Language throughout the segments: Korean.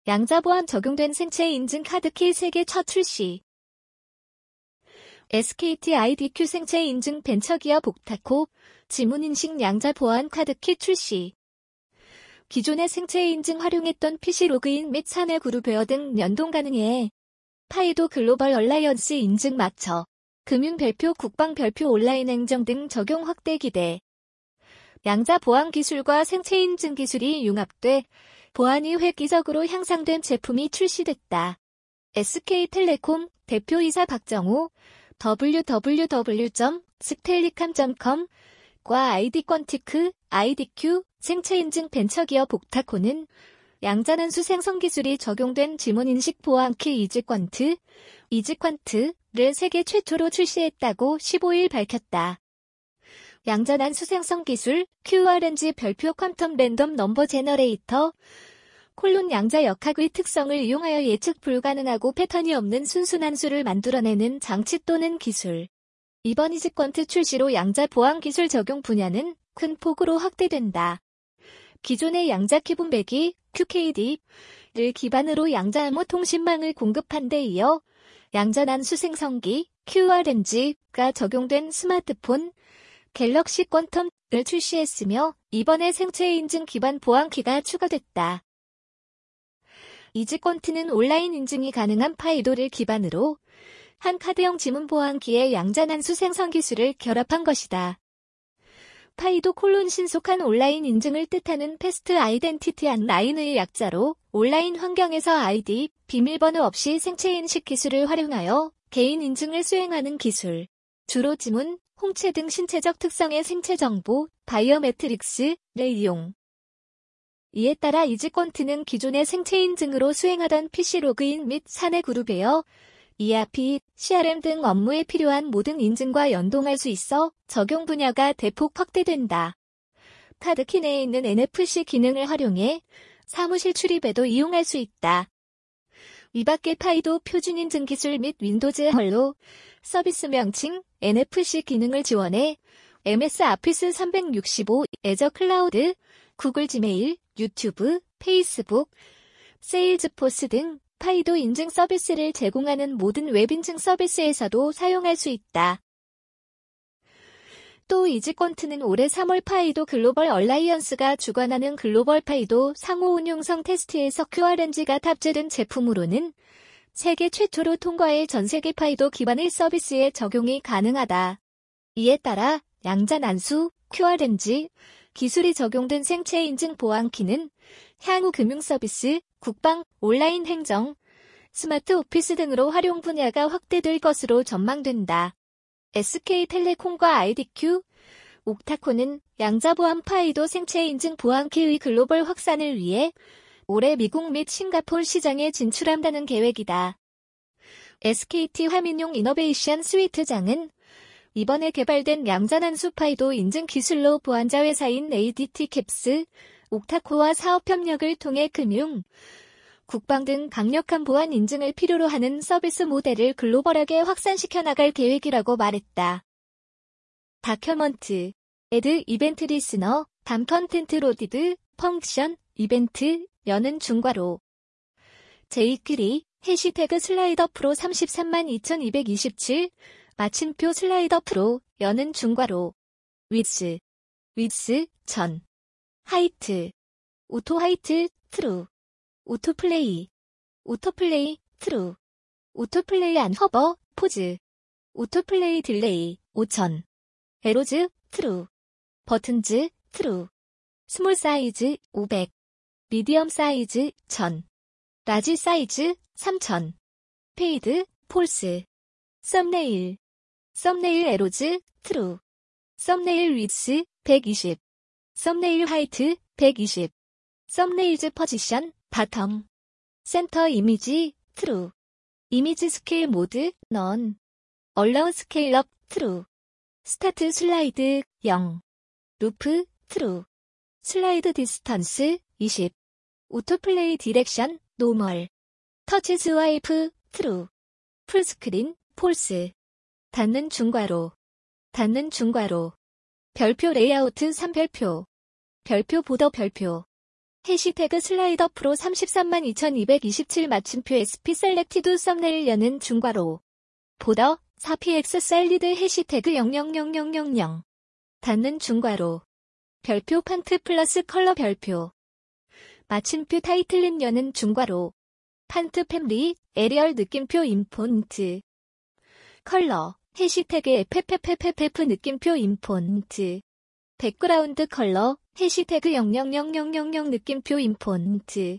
양자 보안 적용된 생체 인증 카드키 세계 첫 출시. SKT IDQ 생체 인증 벤처기업 옥타코 지문인식 양자 보안 카드키 출시. 기존의 생체 인증 활용했던 PC 로그인 및 사내 그룹웨어 등 연동 가능해 파이도 글로벌 얼라이언스 인증 맞춰 금융 별표 국방 별표 온라인 행정 등 적용 확대 기대. 양자 보안 기술과 생체 인증 기술이 융합돼 보안이 획기적으로 향상된 제품이 출시됐다. SK텔레콤 대표이사 박정호 www.stellicam.com과 아이디권티크 IDQ 생체인증 벤처기업 옥타코는 양자난수 생성 기술이 적용된 지문인식 보안키 이지퀀트를 세계 최초로 출시했다고 15일 밝혔다. 양자난수 생성 기술 QRNG 별표 퀀텀 랜덤 넘버 제너레이터 콜론 양자 역학의 특성을 이용하여 예측 불가능하고 패턴이 없는 순순한 수를 만들어내는 장치 또는 기술. 이번 이지퀀트 출시로 양자 보안 기술 적용 분야는 큰 폭으로 확대된다. 기존의 양자 기본배기 QKD를 기반으로 양자 암호 통신망을 공급한 데 이어 양자 난수 생성기 QRNG가 적용된 스마트폰 갤럭시 퀀텀을 출시했으며 이번에 생체 인증 기반 보안키가 추가됐다. 이지퀀트는 온라인 인증이 가능한 파이도를 기반으로 한 카드형 지문 보안키의 양자 난수 생성 기술을 결합한 것이다. 파이도 콜론 신속한 온라인 인증을 뜻하는 패스트 아이덴티티 온라인의 약자로 온라인 환경에서 아이디, 비밀번호 없이 생체 인식 기술을 활용하여 개인 인증을 수행하는 기술. 주로 지문, 홍채 등 신체적 특성의 생체 정보, 바이오메트릭스를 이용. 이에 따라 이지퀀트는 기존의 생체 인증으로 수행하던 PC 로그인 및 사내 그룹웨어, ERP, CRM 등 업무에 필요한 모든 인증과 연동할 수 있어 적용 분야가 대폭 확대된다. 카드키 내에 있는 NFC 기능을 활용해 사무실 출입에도 이용할 수 있다. 이 밖에 파이도 표준 인증 기술 및 윈도우즈 홀로 서비스 명칭 NFC 기능을 지원해 MS 오피스 365, 애저 클라우드, 구글 지메일, 유튜브, 페이스북, 세일즈포스 등 파이도 인증 서비스를 제공하는 모든 웹 인증 서비스에서도 사용할 수 있다. 또 이지퀀트는 올해 3월 파이도 글로벌 얼라이언스가 주관하는 글로벌 파이도 상호 운용성 테스트에서 QRNG가 탑재된 제품으로는 세계 최초로 통과해 전세계 파이도 기반의 서비스에 적용이 가능하다. 이에 따라 양자 난수, QRNG 기술이 적용된 생체 인증 보안키는 향후 금융 서비스, 국방, 온라인 행정, 스마트 오피스 등으로 활용 분야가 확대될 것으로 전망된다. SK텔레콤과 IDQ, 옥타코는 양자 보안 파이도 생체 인증 보안키의 글로벌 확산을 위해 올해 미국 및 싱가포르 시장에 진출한다는 계획이다. SKT 화민용 이노베이션 스위트장은 이번에 개발된 양자난수 파이도 인증 기술로 보안자 회사인 ADT 캡스, 옥타코와 사업 협력을 통해 금융, 국방 등 강력한 보안 인증을 필요로 하는 서비스 모델을 글로벌하게 확산시켜 나갈 계획이라고 말했다. 다큐먼트, 애드 이벤트 리스너, 담 컨텐트 로디드, 펑션, 이벤트, 여는 중괄호. 제이큐리, 해시태그 슬라이더 프로 332,227, 마침표 슬라이더 프로, 여는 중괄호. 위스, 1000. 하이트, 오토 하이트, 트루. 오토플레이, 트루. 오토플레이 안 허버, 포즈. 오토플레이 딜레이, 5000. 에로즈, 트루. 버튼즈, 트루. 스몰 사이즈, 500. 미디엄 사이즈, 1000. 라지 사이즈, 3000. 페이드, 폴스. 썸네일 에로즈, 트루. 썸네일 위스, 120. 썸네일 하이트, 120. 썸네일즈 포지션, 바텀. 센터 이미지, 트루. 이미지 스케일 모드, 넌. 얼라운 스케일업, 트루. 스타트 슬라이드, 0. 루프, 트루. 슬라이드 디스턴스, 20. 오토플레이 디렉션, 노멀. 터치 스와이프, 트루. 풀스크린, 폴스. 닫는 중괄호. 별표 레이아우트 3별표. 별표 보더 별표. 해시태그 슬라이더 프로 332,227 마침표 SP 셀렉티드 썸네일 여는 중괄호. 보더 4px 셀리드 해시태그 000000 닫는 중괄호. 별표 판트 플러스 컬러 별표. 마침표 타이틀링 여는 중괄호. 판트 패밀리 에리얼 느낌표 인폰트. 컬러 해시태그 FFFFF 느낌표 인폰트. 백그라운드 컬러 해시태그 000000 느낌표 인폰트.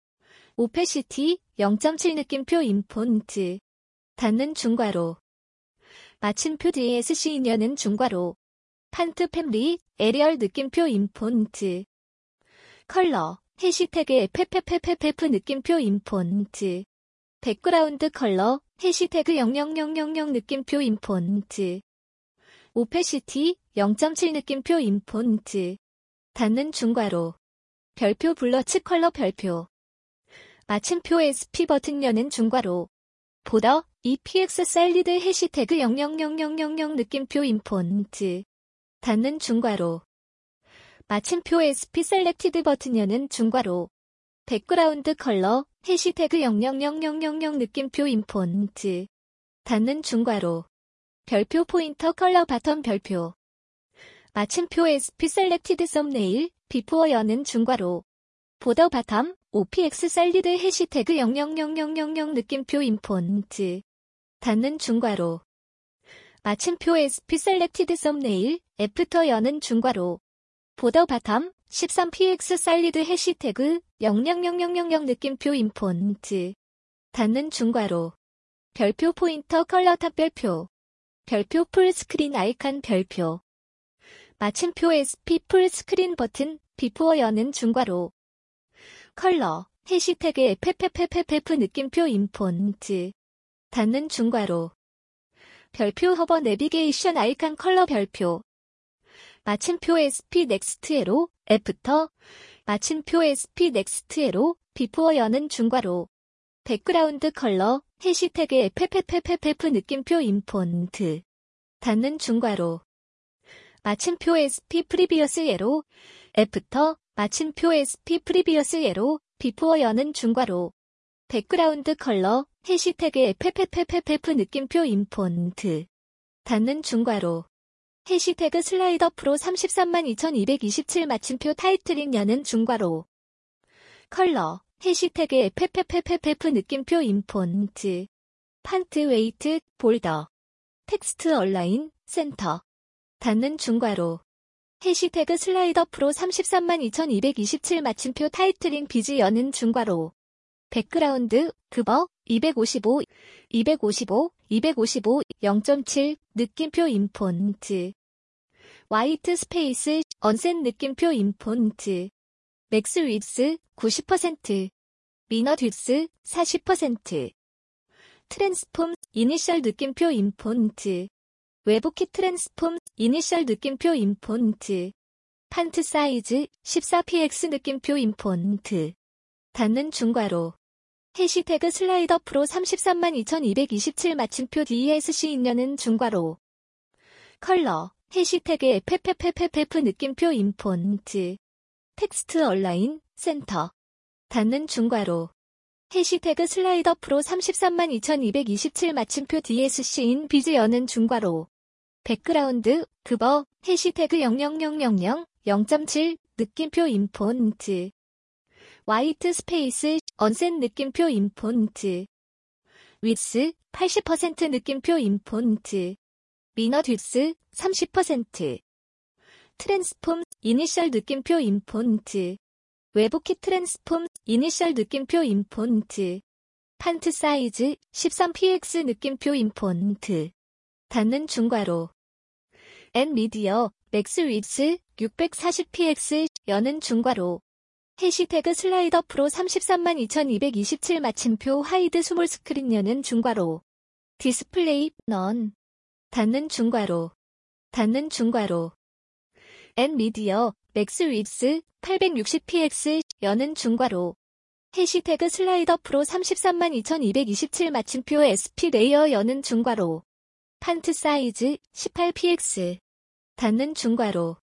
오페시티 0.7 느낌표 인폰트. 닫는 중괄호. 마침표 DSC 여는 중괄호. 판트 패밀리 에리얼 느낌표 인폰트. 컬러 해시태그 FFFFF 느낌표 인폰트. 백그라운드 컬러 해시태그 0000 느낌표 인폰트. 오페시티 0.7 느낌표 인폰트. 닫는 중괄호. 별표 블러츠 컬러 별표. 마침표 SP 버튼 여는 중괄호. 보더 EPX 셀리드 해시태그 000000 느낌표 인폰트. 닫는 중괄호. 마침표 SP 셀렉티드 버튼 여는 중괄호. 백그라운드 컬러 해시태그 000000 느낌표 인폰트. 닫는 중괄호. 별표 포인터 컬러 바텀 별표. 마침표 SP 셀렉티드 썸네일 비포어 여는 중괄호. 보더 바텀 OPX 셀리드 해시태그 000000 느낌표 인폰트. 닫는 중괄호. 마침표 SP 셀렉티드 썸네일 애프터 여는 중괄호. 보더 바텀 13px 셀리드 해시태그 000000 느낌표 인폰트. 닫는 중괄호. 별표 포인터 컬러 탑 별표. 별표 풀스크린 아이콘 별표. 마침표 SP 풀스크린 버튼 비포어 여는 중괄호. 컬러 해시태그 FFFFF 느낌표 인폰트. 닫는 중괄호. 별표 허버 내비게이션 아이콘 컬러 별표. 마침표 SP 넥스트 에로 애프터. 마침표 SP 넥스트 에로 비포어 여는 중괄호. 백그라운드 컬러 해시태그 FFFFF 느낌표 인폰트. 닫는 중괄호. 마침표 SP 프리비어스 에로 애프터. 마침표 SP 프리비어스 에로 비포어 여는 중괄호. 백그라운드 컬러 해시태그 FFFFF 느낌표 인폰트. 닫는 중괄호. 해시태그 슬라이더 프로 332,227 마침표 타이틀링 여는 중괄호. 컬러 해시태그 FFFFF 느낌표 인폰트. 판트 웨이트 볼더. 텍스트 얼라인 센터. 닫는 중괄호. 해시태그 슬라이더 프로 332,227 마침표 타이틀링 비즈 여는 중괄호. 백그라운드 그버 255 0.7 느낌표 인폰트. 화이트 스페이스 언셋 느낌표 인폰트. 맥스 윗스 90%. 미너 뒷스 40%. 트랜스폼 이니셜 느낌표 인폰트. 외부키 트랜스폼 이니셜 느낌표 인폰트. 판트 사이즈 14px 느낌표 인폰트. 닫는 중괄호. 해시태그 슬라이더 프로 332,227 마침표 DSC 인여는 중괄호. 컬러 해시태그 FFFFF 느낌표 인폰트. 텍스트 얼라인 센터. 닫는 중괄호. 해시태그 슬라이더 프로 332,227 마침표 DSC 인 비즈 여는 중괄호. 백그라운드 그버 해시태그 0000 0.7 느낌표 인폰트. 화이트 스페이스 언셋 느낌표 인폰트. 윗스 80% 느낌표 인폰트. 미너 뒷스 30%. 트랜스폼 이니셜 느낌표 인폰트. 외부키 트랜스폼 이니셜 느낌표 인폰트. 판트 사이즈 13px 느낌표 인폰트. 닫는 중괄호. 엔미디어 맥스 윗스 640px 여는 중괄호. 해시태그 슬라이더 프로 332,227 마침표 하이드 스몰 스크린 여는 중괄호. 디스플레이 넌. 닫는 중괄호. 닫는 중괄호. 엔미디어 맥스 윗스 860px 여는 중괄호. 해시태그 슬라이더 프로 332,227 마침표 SP 레이어 여는 중괄호. 판트 사이즈 18px. 닫는 중괄호.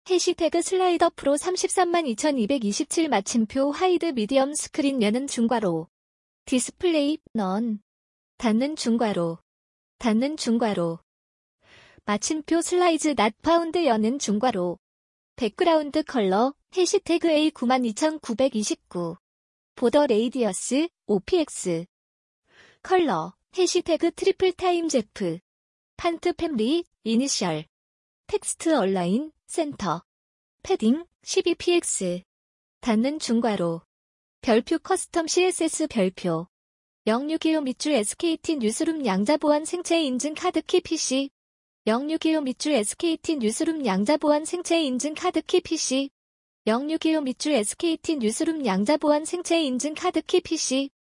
해시태그 슬라이더 프로 332,227 마침표 하이드 미디엄 스크린 여는 중괄호. 디스플레이 넌. 닫는 중괄호. 닫는 중괄호. 마침표 슬라이즈 낫 파운드 여는 중괄호. 백그라운드 컬러 해시태그 A 92,929. 보더 레이디어스 OPX. 컬러 해시태그 트리플 타임 제프. 판트 팸리 이니셜. 텍스트 얼라인 센터. 패딩 12px. 닫는 중괄호. 별표 커스텀 CSS 별표. 061 밑줄 SKT 뉴스룸 양자보안 생체 인증 카드키 PC. 061 밑줄 SKT 뉴스룸 양자보안 생체 인증 카드키 PC. 061 밑줄 SKT 뉴스룸 양자보안 생체 인증 카드키 PC.